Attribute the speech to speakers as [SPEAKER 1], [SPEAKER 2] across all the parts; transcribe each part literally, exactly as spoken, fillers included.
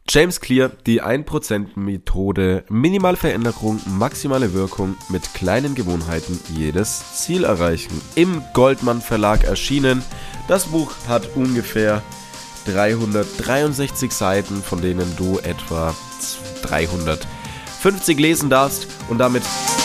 [SPEAKER 1] James Clear, die ein Prozent Methode, minimale Veränderung, maximale Wirkung, mit kleinen Gewohnheiten jedes Ziel erreichen. Im Goldmann Verlag erschienen. Das Buch hat ungefähr dreihundertdreiundsechzig Seiten, von denen du etwa dreihundertfünfzig lesen darfst und damit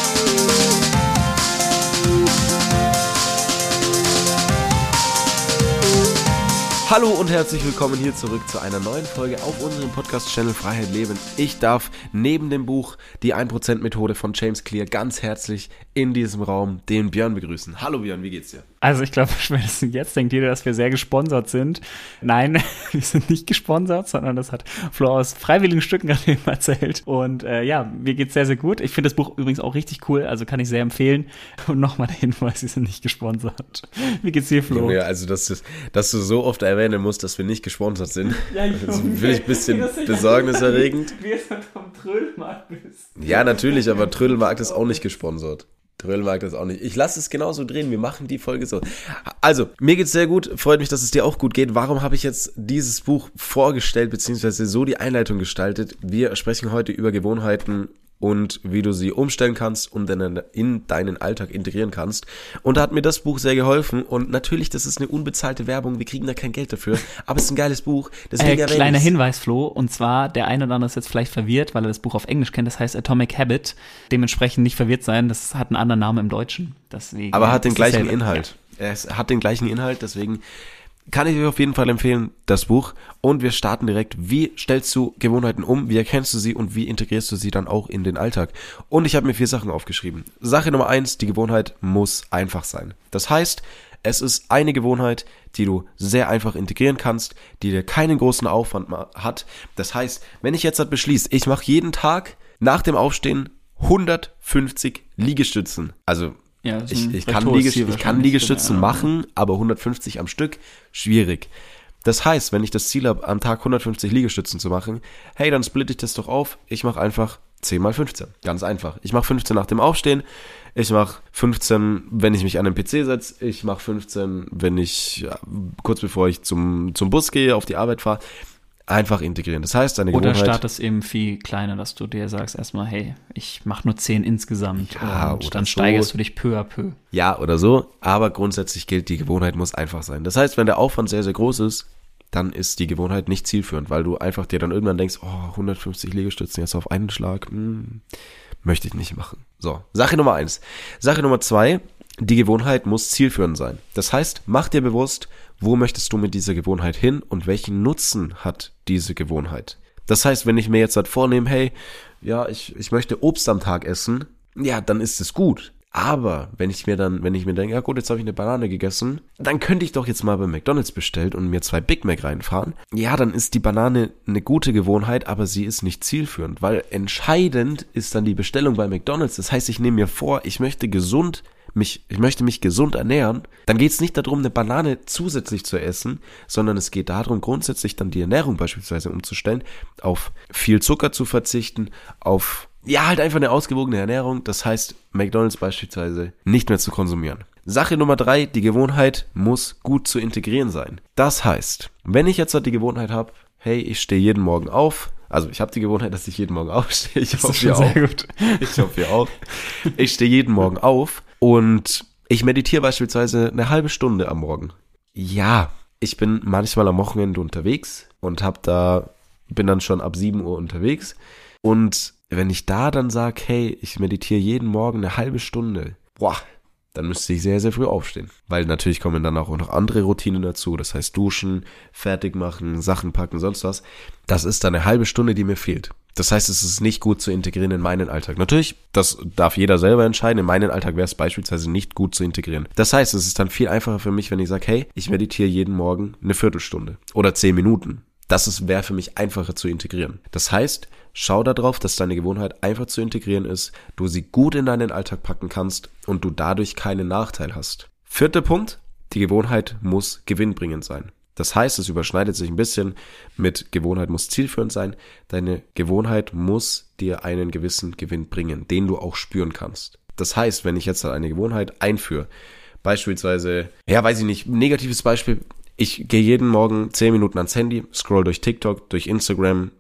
[SPEAKER 1] hallo und herzlich willkommen hier zurück zu einer neuen Folge auf unserem Podcast-Channel Freiheit Leben. Ich darf neben dem Buch Die ein Prozent Methode von James Clear ganz herzlich in diesem Raum den Björn begrüßen. Hallo Björn, wie geht's dir?
[SPEAKER 2] Also ich glaube, spätestens jetzt denkt jeder, dass wir sehr gesponsert sind. Nein, wir sind nicht gesponsert, sondern das hat Flo aus freiwilligen Stücken gerade eben erzählt. Und äh, ja, mir geht's sehr, sehr gut. Ich finde das Buch übrigens auch richtig cool, also kann ich sehr empfehlen. Und nochmal der Hinweis, wir sind nicht gesponsert. Wie geht's dir, Flo?
[SPEAKER 1] Ja, also dass du, dass du so oft erwähnen musst, dass wir nicht gesponsert sind. Ja, ich das finde ich ein bisschen besorgniserregend.
[SPEAKER 2] Wie es halt vom Trödelmarkt bist.
[SPEAKER 1] Ja, natürlich, aber Trödelmarkt ist auch nicht gesponsert. Trödelmarkt ist auch nicht. Ich lasse es genauso drehen. Wir machen die Folge so. Also, mir geht's sehr gut. Freut mich, dass es dir auch gut geht. Warum habe ich jetzt dieses Buch vorgestellt, beziehungsweise so die Einleitung gestaltet? Wir sprechen heute über Gewohnheiten und wie du sie umstellen kannst und dann in deinen Alltag integrieren kannst. Und da hat mir das Buch sehr geholfen. Und natürlich, das ist eine unbezahlte Werbung. Wir kriegen da kein Geld dafür. Aber es ist ein geiles Buch.
[SPEAKER 2] Deswegen äh, kleiner Hinweis, Flo. Und zwar, der eine oder andere ist jetzt vielleicht verwirrt, weil er das Buch auf Englisch kennt. Das heißt Atomic Habit. Dementsprechend nicht verwirrt sein. Das hat einen anderen Namen im Deutschen. Deswegen,
[SPEAKER 1] aber hat den gleichen Inhalt. Ja. Es hat den gleichen Inhalt, deswegen kann ich euch auf jeden Fall empfehlen, das Buch. Und wir starten direkt. Wie stellst du Gewohnheiten um? Wie erkennst du sie? Und wie integrierst du sie dann auch in den Alltag? Und ich habe mir vier Sachen aufgeschrieben. Sache Nummer eins, die Gewohnheit muss einfach sein. Das heißt, es ist eine Gewohnheit, die du sehr einfach integrieren kannst, die dir keinen großen Aufwand hat. Das heißt, wenn ich jetzt halt beschließe, ich mache jeden Tag nach dem Aufstehen hundertfünfzig Liegestützen. Also Ja, ich, ich, kann Liegest- ich kann Liegestützen ja. machen, aber hundertfünfzig am Stück, schwierig. Das heißt, wenn ich das Ziel habe, am Tag hundertfünfzig Liegestützen zu machen, hey, dann splitte ich das doch auf. Ich mache einfach zehn mal fünfzehn. Ganz einfach. Ich mache fünfzehn nach dem Aufstehen. Ich mache fünfzehn, wenn ich mich an den P C setze. Ich mache fünfzehn, wenn ich, ja, kurz bevor ich zum, zum Bus gehe, auf die Arbeit fahre. Einfach integrieren. Das heißt, deine Gewohnheit...
[SPEAKER 2] Oder startest eben viel kleiner, dass du dir sagst erstmal, hey, ich mache nur zehn insgesamt. Ja, und dann so. Steigerst du dich peu à peu.
[SPEAKER 1] Ja, oder so. Aber grundsätzlich gilt, die Gewohnheit muss einfach sein. Das heißt, wenn der Aufwand sehr, sehr groß ist, dann ist die Gewohnheit nicht zielführend, weil du einfach dir dann irgendwann denkst, oh, hundertfünfzig Liegestützen jetzt auf einen Schlag, hm, möchte ich nicht machen. So, Sache Nummer eins. Sache Nummer zwei, die Gewohnheit muss zielführend sein. Das heißt, mach dir bewusst, wo möchtest du mit dieser Gewohnheit hin und welchen Nutzen hat diese Gewohnheit? Das heißt, wenn ich mir jetzt halt vornehme, hey, ja, ich, ich möchte Obst am Tag essen, ja, dann ist es gut. Aber wenn ich mir dann, wenn ich mir denke, ja gut, jetzt habe ich eine Banane gegessen, dann könnte ich doch jetzt mal bei McDonald's bestellt und mir zwei Big Mac reinfahren. Ja, dann ist die Banane eine gute Gewohnheit, aber sie ist nicht zielführend, weil entscheidend ist dann die Bestellung bei McDonald's. Das heißt, ich nehme mir vor, ich möchte gesund Mich, ich möchte mich gesund ernähren, dann geht es nicht darum, eine Banane zusätzlich zu essen, sondern es geht darum, grundsätzlich dann die Ernährung beispielsweise umzustellen, auf viel Zucker zu verzichten, auf, ja, halt einfach eine ausgewogene Ernährung, das heißt, McDonald's beispielsweise nicht mehr zu konsumieren. Sache Nummer drei, die Gewohnheit muss gut zu integrieren sein. Das heißt, wenn ich jetzt halt die Gewohnheit habe, hey, ich stehe jeden Morgen auf, also ich habe die Gewohnheit, dass ich jeden Morgen aufstehe. Ich hoffe, ihr auch. Gut. Ich hoffe, ihr auch. Ich stehe jeden Morgen auf und ich meditiere beispielsweise eine halbe Stunde am Morgen. Ja, ich bin manchmal am Wochenende unterwegs und hab da, bin dann schon ab sieben Uhr unterwegs. Und wenn ich da dann sage, hey, ich meditiere jeden Morgen eine halbe Stunde, boah, dann müsste ich sehr, sehr früh aufstehen. Weil natürlich kommen dann auch noch andere Routinen dazu. Das heißt duschen, fertig machen, Sachen packen, sonst was. Das ist dann eine halbe Stunde, die mir fehlt. Das heißt, es ist nicht gut zu integrieren in meinen Alltag. Natürlich, das darf jeder selber entscheiden. In meinen Alltag wäre es beispielsweise nicht gut zu integrieren. Das heißt, es ist dann viel einfacher für mich, wenn ich sage, hey, ich meditiere jeden Morgen eine Viertelstunde oder zehn Minuten. Das wäre für mich einfacher zu integrieren. Das heißt, schau darauf, dass deine Gewohnheit einfach zu integrieren ist, du sie gut in deinen Alltag packen kannst und du dadurch keinen Nachteil hast. Vierter Punkt, die Gewohnheit muss gewinnbringend sein. Das heißt, es überschneidet sich ein bisschen mit Gewohnheit muss zielführend sein. Deine Gewohnheit muss dir einen gewissen Gewinn bringen, den du auch spüren kannst. Das heißt, wenn ich jetzt eine Gewohnheit einführe, beispielsweise, ja, weiß ich nicht, negatives Beispiel, ich gehe jeden Morgen zehn Minuten ans Handy, scroll durch TikTok, durch Instagram,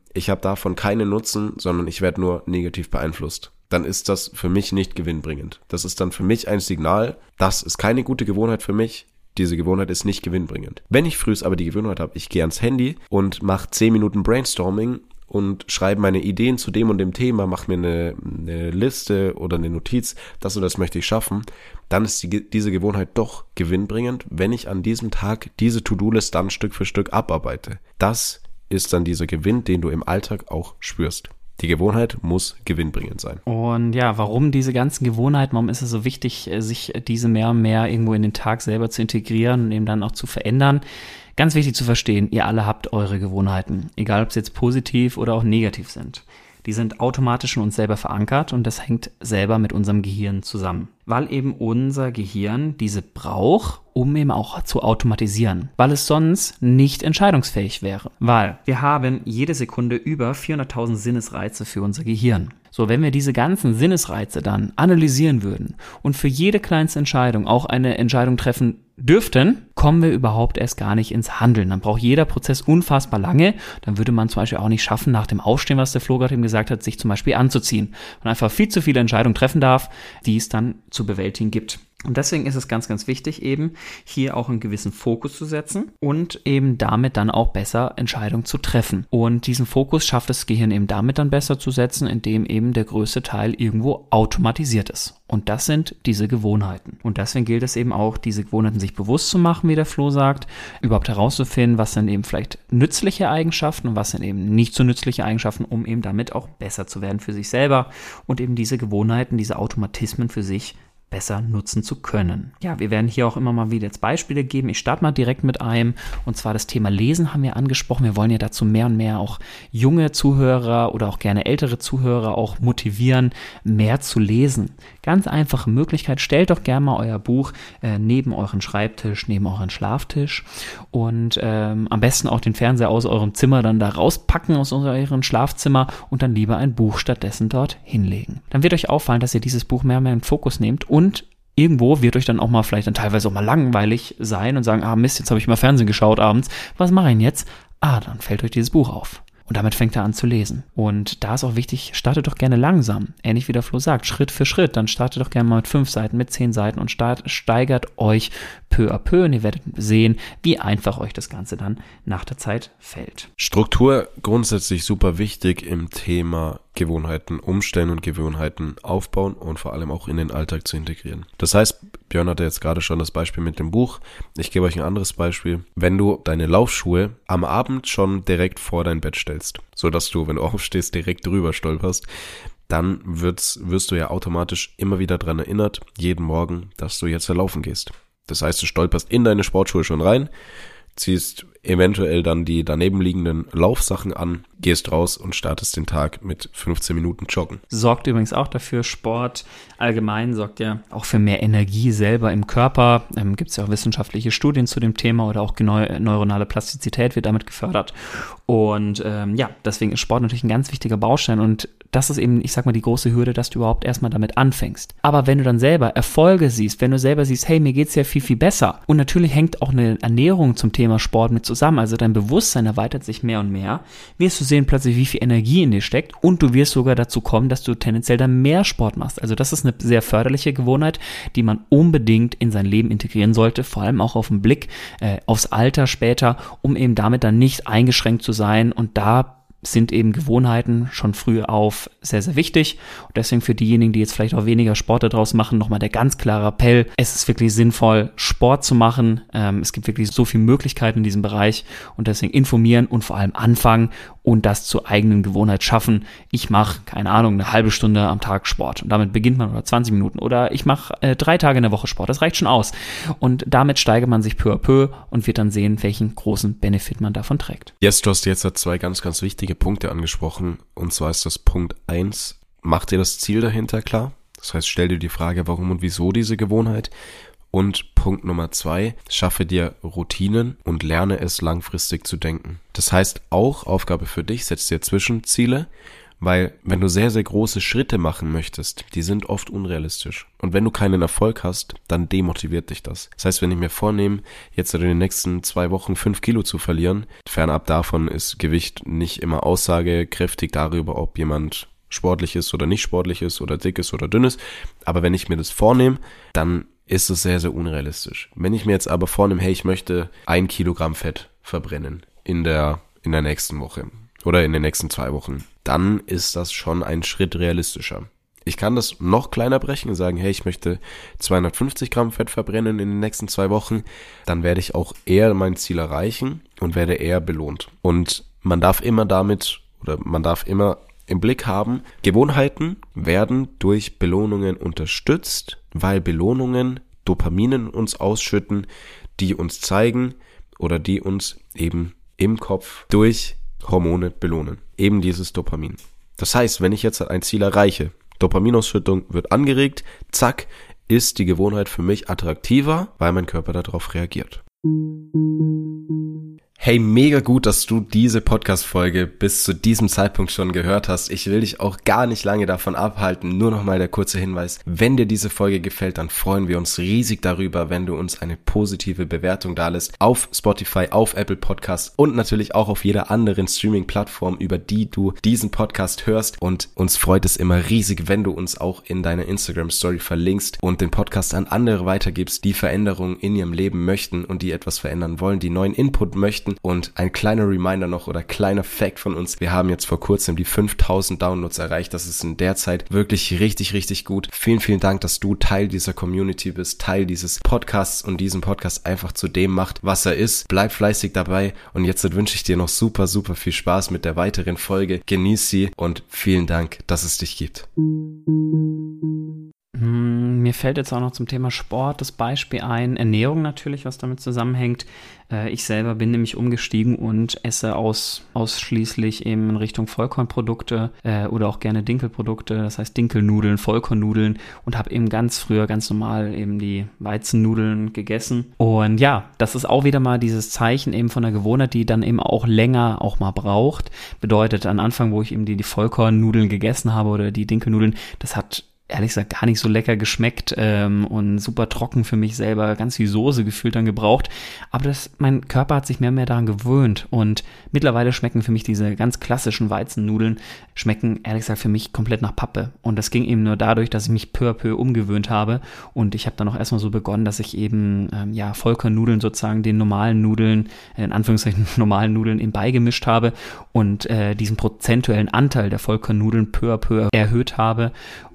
[SPEAKER 1] ich habe davon keinen Nutzen, sondern ich werde nur negativ beeinflusst, dann ist das für mich nicht gewinnbringend. Das ist dann für mich ein Signal, das ist keine gute Gewohnheit für mich. Diese Gewohnheit ist nicht gewinnbringend. Wenn ich frühs aber die Gewohnheit habe, ich gehe ans Handy und mache zehn Minuten Brainstorming und schreibe meine Ideen zu dem und dem Thema, mache mir eine, eine Liste oder eine Notiz, das und das möchte ich schaffen, dann ist die, diese Gewohnheit doch gewinnbringend, wenn ich an diesem Tag diese To-Do-List dann Stück für Stück abarbeite. Das ist dann dieser Gewinn, den du im Alltag auch spürst. Die Gewohnheit muss gewinnbringend sein.
[SPEAKER 2] Und ja, warum diese ganzen Gewohnheiten, warum ist es so wichtig, sich diese mehr und mehr irgendwo in den Tag selber zu integrieren und eben dann auch zu verändern? Ganz wichtig zu verstehen, ihr alle habt eure Gewohnheiten, egal ob sie jetzt positiv oder auch negativ sind. Die sind automatisch in uns selber verankert und das hängt selber mit unserem Gehirn zusammen. Weil eben unser Gehirn diese braucht, um eben auch zu automatisieren. Weil es sonst nicht entscheidungsfähig wäre. Weil wir haben jede Sekunde über vierhunderttausend Sinnesreize für unser Gehirn. So, wenn wir diese ganzen Sinnesreize dann analysieren würden und für jede kleinste Entscheidung auch eine Entscheidung treffen dürften, kommen wir überhaupt erst gar nicht ins Handeln. Dann braucht jeder Prozess unfassbar lange. Dann würde man zum Beispiel auch nicht schaffen, nach dem Aufstehen, was der Flo gerade eben gesagt hat, sich zum Beispiel anzuziehen. Man einfach viel zu viele Entscheidungen treffen darf, die es dann zu bewältigen gibt. Und deswegen ist es ganz, ganz wichtig, eben hier auch einen gewissen Fokus zu setzen und eben damit dann auch besser Entscheidungen zu treffen. Und diesen Fokus schafft das Gehirn eben damit dann besser zu setzen, indem eben der größte Teil irgendwo automatisiert ist. Und das sind diese Gewohnheiten. Und deswegen gilt es eben auch, diese Gewohnheiten sich bewusst zu machen, wie der Flo sagt, überhaupt herauszufinden, was sind eben vielleicht nützliche Eigenschaften und was sind eben nicht so nützliche Eigenschaften, um eben damit auch besser zu werden für sich selber und eben diese Gewohnheiten, diese Automatismen für sich besser nutzen zu können. Ja, wir werden hier auch immer mal wieder jetzt Beispiele geben. Ich starte mal direkt mit einem, und zwar das Thema Lesen haben wir angesprochen. Wir wollen ja dazu mehr und mehr auch junge Zuhörer oder auch gerne ältere Zuhörer auch motivieren, mehr zu lesen. Ganz einfache Möglichkeit, stellt doch gerne mal euer Buch äh, neben euren Schreibtisch, neben euren Schlaftisch und ähm, am besten auch den Fernseher aus eurem Zimmer dann da rauspacken aus eurem Schlafzimmer und dann lieber ein Buch stattdessen dort hinlegen. Dann wird euch auffallen, dass ihr dieses Buch mehr und mehr in den Fokus nehmt und Und irgendwo wird euch dann auch mal vielleicht dann teilweise auch mal langweilig sein und sagen, ah Mist, jetzt habe ich mal Fernsehen geschaut abends. Was mache ich denn jetzt? Ah, dann fällt euch dieses Buch auf. Und damit fängt er an zu lesen. Und da ist auch wichtig, startet doch gerne langsam. Ähnlich wie der Flo sagt, Schritt für Schritt. Dann startet doch gerne mal mit fünf Seiten, mit zehn Seiten und start, steigert euch peu à peu. Und ihr werdet sehen, wie einfach euch das Ganze dann nach der Zeit fällt.
[SPEAKER 1] Struktur grundsätzlich super wichtig im Thema Gewohnheiten umstellen und Gewohnheiten aufbauen und vor allem auch in den Alltag zu integrieren. Das heißt, Björn hatte jetzt gerade schon das Beispiel mit dem Buch. Ich gebe euch ein anderes Beispiel. Wenn du deine Laufschuhe am Abend schon direkt vor dein Bett stellst, sodass du, wenn du aufstehst, direkt drüber stolperst, dann wird's, wirst du ja automatisch immer wieder dran erinnert, jeden Morgen, dass du jetzt laufen gehst. Das heißt, du stolperst in deine Sportschuhe schon rein, ziehst eventuell dann die daneben liegenden Laufsachen an, gehst raus und startest den Tag mit fünfzehn Minuten Joggen.
[SPEAKER 2] Sorgt übrigens auch dafür, Sport allgemein sorgt ja auch für mehr Energie selber im Körper. Ähm, gibt es ja auch wissenschaftliche Studien zu dem Thema oder auch neu- neuronale Plastizität wird damit gefördert. Und ähm, ja, deswegen ist Sport natürlich ein ganz wichtiger Baustein und das ist eben, ich sag mal, die große Hürde, dass du überhaupt erstmal damit anfängst. Aber wenn du dann selber Erfolge siehst, wenn du selber siehst, hey, mir geht's ja viel, viel besser und natürlich hängt auch eine Ernährung zum Thema Sport mit zusammen, also dein Bewusstsein erweitert sich mehr und mehr, wirst du sehen plötzlich, wie viel Energie in dir steckt und du wirst sogar dazu kommen, dass du tendenziell dann mehr Sport machst. Also das ist eine sehr förderliche Gewohnheit, die man unbedingt in sein Leben integrieren sollte, vor allem auch auf den Blick äh, aufs Alter später, um eben damit dann nicht eingeschränkt zu sein und da sind eben Gewohnheiten schon früh auf sehr, sehr wichtig. Und deswegen für diejenigen, die jetzt vielleicht auch weniger Sport daraus machen, nochmal der ganz klare Appell. Es ist wirklich sinnvoll, Sport zu machen. Ähm, es gibt wirklich so viele Möglichkeiten in diesem Bereich und deswegen informieren und vor allem anfangen und das zur eigenen Gewohnheit schaffen. Ich mache, keine Ahnung, eine halbe Stunde am Tag Sport und damit beginnt man oder zwanzig Minuten oder ich mache äh, drei Tage in der Woche Sport. Das reicht schon aus. Und damit steigert man sich peu à peu und wird dann sehen, welchen großen Benefit man davon trägt.
[SPEAKER 1] Yes, du hast jetzt zwei ganz, ganz wichtige Punkte angesprochen und zwar ist das Punkt eins, mach dir das Ziel dahinter klar, das heißt stell dir die Frage, warum und wieso diese Gewohnheit und Punkt Nummer zwei, schaffe dir Routinen und lerne es langfristig zu denken. Das heißt auch, Aufgabe für dich, setz dir Zwischenziele, weil wenn du sehr, sehr große Schritte machen möchtest, die sind oft unrealistisch. Und wenn du keinen Erfolg hast, dann demotiviert dich das. Das heißt, wenn ich mir vornehme, jetzt in den nächsten zwei Wochen fünf Kilo zu verlieren, fernab davon ist Gewicht nicht immer aussagekräftig darüber, ob jemand sportlich ist oder nicht sportlich ist oder dick ist oder dünn ist. Aber wenn ich mir das vornehme, dann ist es sehr, sehr unrealistisch. Wenn ich mir jetzt aber vornehme, hey, ich möchte ein Kilogramm Fett verbrennen in der, in der nächsten Woche oder in den nächsten zwei Wochen, dann ist das schon ein Schritt realistischer. Ich kann das noch kleiner brechen und sagen, hey, ich möchte zweihundertfünfzig Gramm Fett verbrennen in den nächsten zwei Wochen. Dann werde ich auch eher mein Ziel erreichen und werde eher belohnt. Und man darf immer damit oder man darf immer im Blick haben, Gewohnheiten werden durch Belohnungen unterstützt, weil Belohnungen Dopaminen uns ausschütten, die uns zeigen oder die uns eben im Kopf durch Hormone belohnen. Eben dieses Dopamin. Das heißt, wenn ich jetzt ein Ziel erreiche, Dopaminausschüttung wird angeregt, zack, ist die Gewohnheit für mich attraktiver, weil mein Körper darauf reagiert. Hey, mega gut, dass du diese Podcast-Folge bis zu diesem Zeitpunkt schon gehört hast. Ich will dich auch gar nicht lange davon abhalten. Nur nochmal der kurze Hinweis. Wenn dir diese Folge gefällt, dann freuen wir uns riesig darüber, wenn du uns eine positive Bewertung dalässt auf Spotify, auf Apple Podcasts und natürlich auch auf jeder anderen Streaming-Plattform, über die du diesen Podcast hörst. Und uns freut es immer riesig, wenn du uns auch in deiner Instagram-Story verlinkst und den Podcast an andere weitergibst, die Veränderungen in ihrem Leben möchten und die etwas verändern wollen, die neuen Input möchten. Und ein kleiner Reminder noch oder kleiner Fact von uns. Wir haben jetzt vor kurzem die fünftausend Downloads erreicht. Das ist in der Zeit wirklich richtig, richtig gut. Vielen, vielen Dank, dass du Teil dieser Community bist, Teil dieses Podcasts und diesen Podcast einfach zu dem macht, was er ist. Bleib fleißig dabei und jetzt wünsche ich dir noch super, super viel Spaß mit der weiteren Folge. Genieß sie und vielen Dank, dass es dich gibt.
[SPEAKER 2] Mir fällt jetzt auch noch zum Thema Sport das Beispiel ein, Ernährung natürlich, was damit zusammenhängt. Ich selber bin nämlich umgestiegen und esse aus, ausschließlich eben in Richtung Vollkornprodukte äh, oder auch gerne Dinkelprodukte, das heißt Dinkelnudeln, Vollkornnudeln und habe eben ganz früher ganz normal eben die Weizennudeln gegessen. Und ja, das ist auch wieder mal dieses Zeichen eben von der Gewohnheit, die dann eben auch länger auch mal braucht. Bedeutet, am Anfang, wo ich eben die, die Vollkornnudeln gegessen habe oder die Dinkelnudeln, das hat ehrlich gesagt gar nicht so lecker geschmeckt ähm, und super trocken für mich selber, ganz viel Soße gefühlt dann gebraucht. Aber das, mein Körper hat sich mehr und mehr daran gewöhnt und mittlerweile schmecken für mich diese ganz klassischen Weizennudeln, schmecken ehrlich gesagt für mich komplett nach Pappe. Und das ging eben nur dadurch, dass ich mich peu à peu umgewöhnt habe und ich habe dann auch erstmal so begonnen, dass ich eben ähm, ja Vollkornnudeln sozusagen den normalen Nudeln, in Anführungszeichen normalen Nudeln eben beigemischt habe und äh, diesen prozentuellen Anteil der Vollkornnudeln peu à peu erhöht habe.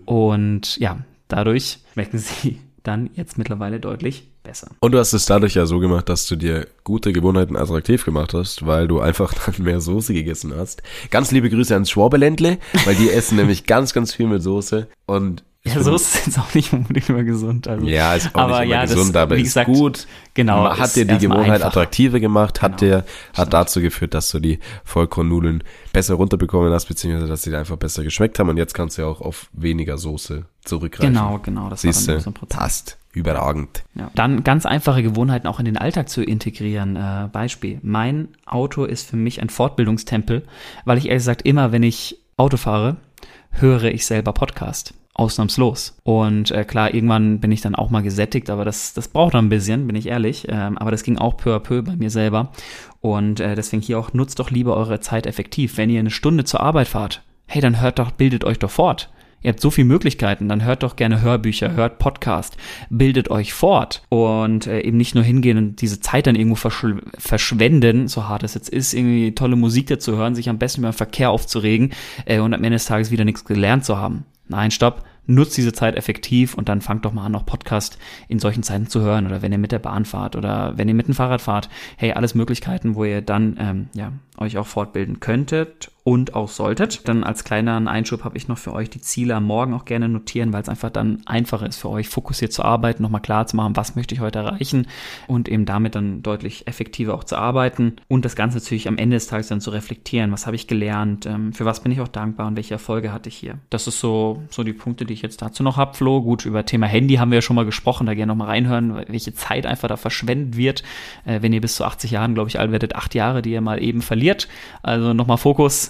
[SPEAKER 2] Und ja, dadurch schmecken sie dann jetzt mittlerweile deutlich besser.
[SPEAKER 1] Und du hast es dadurch ja so gemacht, dass du dir gute Gewohnheiten attraktiv gemacht hast, weil du einfach dann mehr Soße gegessen hast. Ganz liebe Grüße ans Schwabeländle, weil die essen nämlich ganz, ganz viel mit Soße und
[SPEAKER 2] ja, Soße ist jetzt auch nicht unbedingt immer gesund. Also.
[SPEAKER 1] Ja, ist auch
[SPEAKER 2] aber
[SPEAKER 1] nicht immer
[SPEAKER 2] ja,
[SPEAKER 1] gesund,
[SPEAKER 2] das,
[SPEAKER 1] aber ist
[SPEAKER 2] gesagt,
[SPEAKER 1] gut.
[SPEAKER 2] Genau.
[SPEAKER 1] Hat dir die Gewohnheit attraktiver gemacht, hat
[SPEAKER 2] genau.
[SPEAKER 1] dir, hat dazu geführt, dass du die Vollkornnudeln besser runterbekommen hast, beziehungsweise dass sie dir einfach besser geschmeckt haben und jetzt kannst du ja auch auf weniger Soße zurückgreifen.
[SPEAKER 2] Genau, genau. Das
[SPEAKER 1] Siehste,
[SPEAKER 2] war dann so ein Prozess.
[SPEAKER 1] Passt. Überragend.
[SPEAKER 2] Ja. Dann ganz einfache Gewohnheiten auch in den Alltag zu integrieren. Äh, Beispiel. Mein Auto ist für mich ein Fortbildungstempel, weil ich ehrlich gesagt immer, wenn ich Auto fahre, höre ich selber Podcast. Ausnahmslos. Und äh, klar, irgendwann bin ich dann auch mal gesättigt, aber das, das braucht dann ein bisschen, bin ich ehrlich. Ähm, aber das ging auch peu à peu bei mir selber. Und äh, deswegen hier auch, nutzt doch lieber eure Zeit effektiv. Wenn ihr eine Stunde zur Arbeit fahrt, hey, dann hört doch, bildet euch doch fort. Ihr habt so viele Möglichkeiten, dann hört doch gerne Hörbücher, hört Podcast, bildet euch fort und äh, eben nicht nur hingehen und diese Zeit dann irgendwo verschw- verschwenden, so hart es jetzt ist, irgendwie tolle Musik dazu hören, sich am besten über den Verkehr aufzuregen äh, und am Ende des Tages wieder nichts gelernt zu haben. Nein, stopp. Nutzt diese Zeit effektiv und dann fangt doch mal an, noch Podcast in solchen Zeiten zu hören oder wenn ihr mit der Bahn fahrt oder wenn ihr mit dem Fahrrad fahrt. Hey, alles Möglichkeiten, wo ihr dann ähm, ja euch auch fortbilden könntet und auch solltet. Dann als kleinen Einschub habe ich noch für euch die Ziele am Morgen auch gerne notieren, weil es einfach dann einfacher ist für euch, fokussiert zu arbeiten, nochmal klar zu machen, was möchte ich heute erreichen und eben damit dann deutlich effektiver auch zu arbeiten und das Ganze natürlich am Ende des Tages dann zu reflektieren. Was habe ich gelernt? Ähm, für was bin ich auch dankbar und welche Erfolge hatte ich hier? Das ist so, so die Punkte, die ich jetzt dazu noch habe, Flo. Gut, über Thema Handy haben wir ja schon mal gesprochen, da gerne nochmal reinhören, welche Zeit einfach da verschwendet wird, äh, wenn ihr bis zu achtzig Jahren, glaube ich, alt werdet, acht Jahre, die ihr mal eben verliert. Also nochmal Fokus,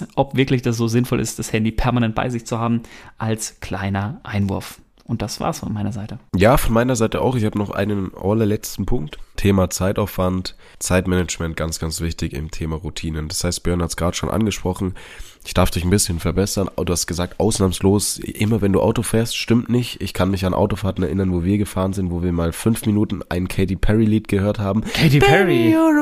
[SPEAKER 2] ist, ob wirklich das so sinnvoll ist, das Handy permanent bei sich zu haben, als kleiner Einwurf. Und das war's von meiner Seite.
[SPEAKER 1] Ja, von meiner Seite auch. Ich habe noch einen allerletzten Punkt. Thema Zeitaufwand, Zeitmanagement, ganz, ganz wichtig im Thema Routinen. Das heißt, Björn hat es gerade schon angesprochen. Ich darf dich ein bisschen verbessern. Du hast gesagt, ausnahmslos, immer wenn du Auto fährst, stimmt nicht. Ich kann mich an Autofahrten erinnern, wo wir gefahren sind, wo wir mal fünf Minuten ein Katy Perry-Lied gehört haben.
[SPEAKER 2] Katy Perry!
[SPEAKER 1] You're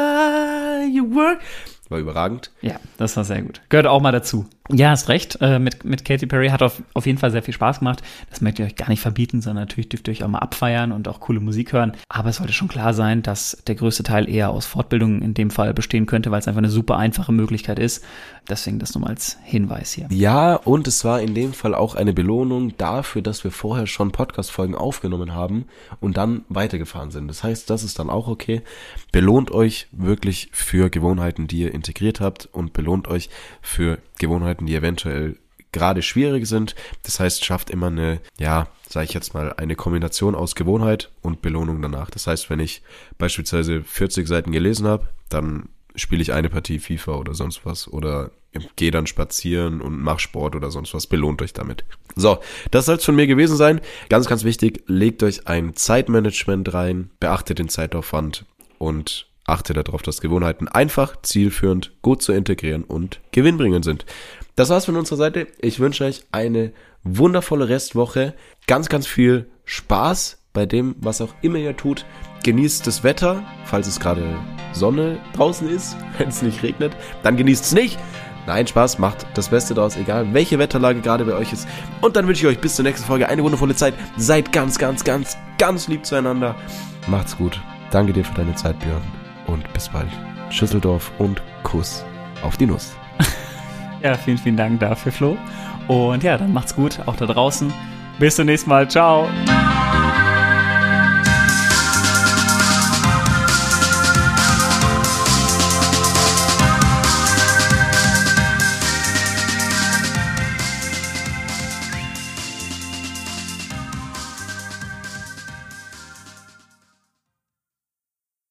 [SPEAKER 1] a firework. War überragend.
[SPEAKER 2] Ja, das war sehr gut. Gehört auch mal dazu. Ja, hast recht. Äh, mit, mit Katy Perry hat auf, auf jeden Fall sehr viel Spaß gemacht. Das möchte ich euch gar nicht verbieten, sondern natürlich dürft ihr euch auch mal abfeiern und auch coole Musik hören. Aber es sollte schon klar sein, dass der größte Teil eher aus Fortbildungen in dem Fall bestehen könnte, weil es einfach eine super einfache Möglichkeit ist. Deswegen das nochmal als Hinweis hier.
[SPEAKER 1] Ja, und es war in dem Fall auch eine Belohnung dafür, dass wir vorher schon Podcast-Folgen aufgenommen haben und dann weitergefahren sind. Das heißt, das ist dann auch okay. Belohnt euch wirklich für Gewohnheiten, die ihr integriert habt und belohnt euch für Gewohnheiten, die eventuell gerade schwierig sind. Das heißt, schafft immer eine, ja, sage ich jetzt mal, eine Kombination aus Gewohnheit und Belohnung danach. Das heißt, wenn ich beispielsweise vierzig Seiten gelesen habe, dann spiele ich eine Partie FIFA oder sonst was oder gehe dann spazieren und mach Sport oder sonst was. Belohnt euch damit. So, das soll es von mir gewesen sein. Ganz, ganz wichtig, legt euch ein Zeitmanagement rein, beachtet den Zeitaufwand und achte darauf, dass Gewohnheiten einfach, zielführend, gut zu integrieren und gewinnbringend sind. Das war's von unserer Seite. Ich wünsche euch eine wundervolle Restwoche. Ganz, ganz viel Spaß bei dem, was auch immer ihr tut. Genießt das Wetter, falls es gerade Sonne draußen ist. Wenn es nicht regnet, dann genießt es nicht. Nein, Spaß, macht das Beste daraus, egal welche Wetterlage gerade bei euch ist. Und dann wünsche ich euch bis zur nächsten Folge eine wundervolle Zeit. Seid ganz, ganz, ganz, ganz lieb zueinander. Macht's gut. Danke dir für deine Zeit, Björn. Und bis bald. Schüsseldorf und Kuss auf die Nuss.
[SPEAKER 2] Ja, vielen, vielen Dank dafür, Flo. Und ja, dann macht's gut, auch da draußen. Bis zum nächsten Mal. Ciao.